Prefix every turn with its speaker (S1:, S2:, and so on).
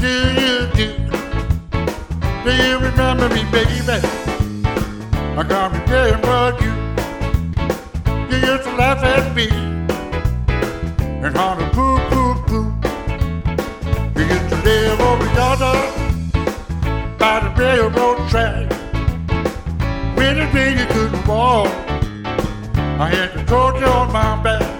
S1: Do you remember me, baby? I can't remember you. You used to laugh at me and holler poo poo poo. You used to live over yonder by the railroad track. When the day you couldn't walk, I had to tote you on my back.